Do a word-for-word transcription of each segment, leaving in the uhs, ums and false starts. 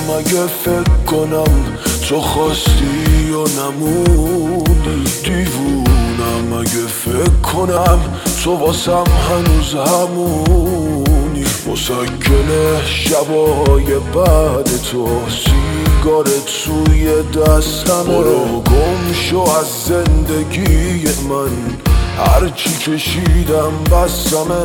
مگه فکر کنم تو خواستی و نمونی؟ دیوونم مگه فکر کنم تو واسم هنوز همونی؟ مسکن شبای بعد تو سیگار توی دستمه. برو گم شو از زندگی من، هرچی کشیدم بسمه.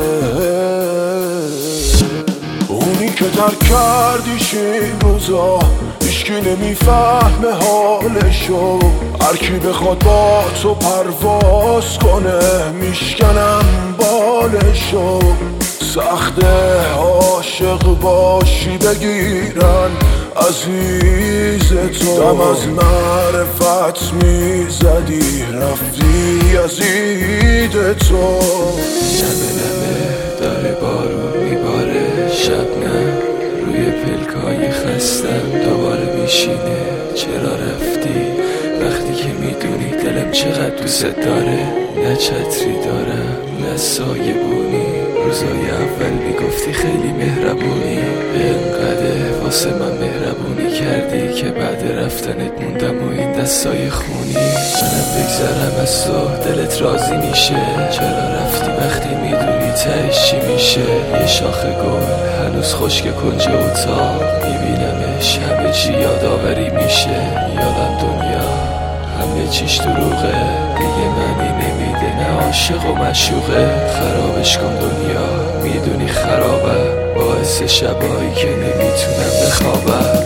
اونی که ترک کردیش این روزا هیچکی نمیفهمه حالشو. هرکی بخواد با تو پرواز کنه میشکنم بالشو. سخته عاشق باشی بگیرن عزیز تو. دم از معرفت میزدی رفتی از اید تو. نمه نمه داره بارون میباره، شبنم روی پلکای خستم دوباره میشینه. چرا رفتی وقتی که میدونی دلم چقدر دوست داره؟ نه چتری دارم نه سایبونی. روزای اول میگفتی خیلی مهربونی، انقدر واسه من مهربونی کردی که بعد رفتنت موندم و این دستای خونی. منم بگذرم از تو دلت راضی میشه؟ چرا رفتی وقتی میدونی تهش چی میشه؟ یه شاخه گل هنوز خشک کنج اتاق میبینمش، همه چی یادآوری میشه. یادم دنیا همه چیش دروغه، دیگه معنی نمیده نه عاشق و مشوقه. خرابش کن دنیا میدونی خرابه، باعث شبایی که نمیتونم بخوابم.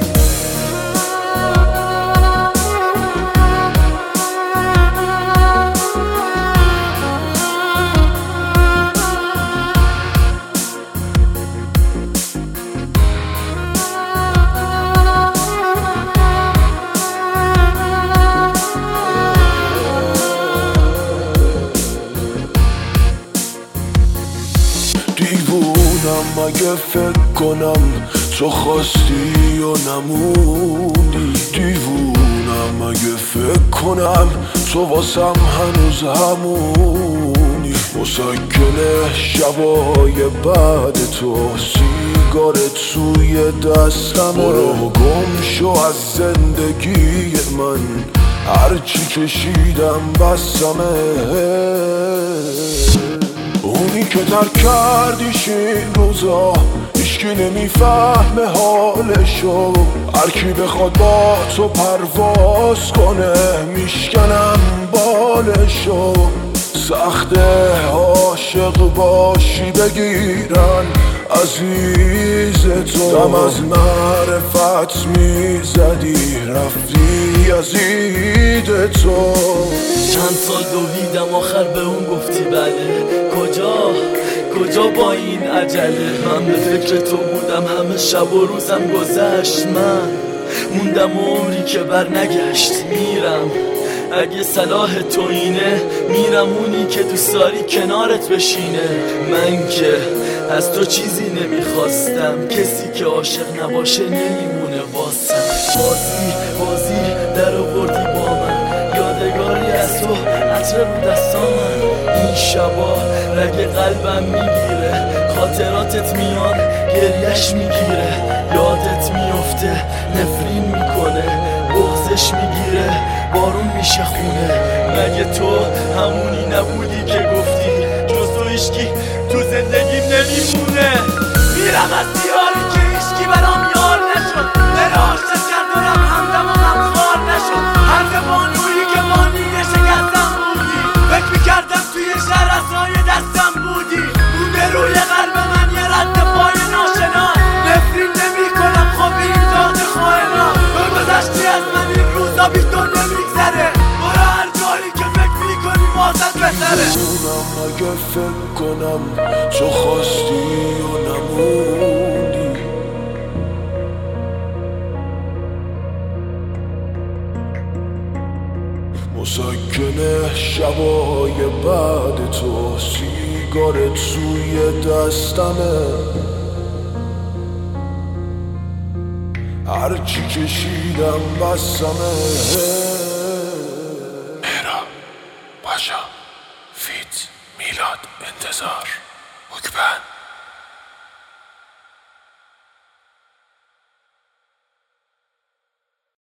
دیوونم مگه فکر کنم تو خواستی و نمونی؟ دیوونم مگه فکر کنم تو واسم هنوز همونی؟ مسکن شبای بعد تو سیگار توی دستمه. برو گم شو از زندگی من، هرچی کشیدم بسمه. اونی که ترک کردیش این روزا هیچکی نمیفهمه حالشو. هرکی بخواد با تو پرواز کنه میشکنم بالشو. سخته عاشق باشی بگیرن عزیز تو. دم از معرفت میزدی رفتی از اید تو. چند سال دویدم آخر به اون گفتی بله. کجا کجا با این عجله؟ من به فکر تو بودم همه شب و روزم گذشت. من موندم عمری که بر نگشت. میرم اگه صلاح تو اینه، میرم اونی که دوست داری کنارت بشینه. من که از تو چیزی نمیخواستم، کسی که عاشق نباشه نمیمونه واسم. بازی بازی در آوردی با من، یادگاری از تو عطر رو دستامن. این شبا رگ قلبم میگیره، خاطراتت میان گریش میگیره. یادت میفته نفرین میکنه، بغزش میگیره بارون میشه خونه. مگه تو همونی نبودی که گفتی جز تو هیچکی تو زندگیم نمیمونه؟ میرم از دیاری که هیچکی برام یار نشد، دل عاشق کرد و رم همدم و غمخوار نشد. حرف بانویی که بانیه شکستم بودی، فکر میکردم توی شهر اسای دستم بودی. بوده روی قلب من یه رد پای ناشنا، نفرین نمی کنم خواب این داد خواهنا. گذشتی از من این روزا بی تو نمیگذره، برا هر جایی که فکر میکنی واسط بهتره. اونم مگه فکر کنم تو خواستی و نمونی؟ مسکن شبای بعد تو سیگار توی دستمه. هرچی کشیدم بسمه. مهراب پاشا فیت میلاد انتظار حکبن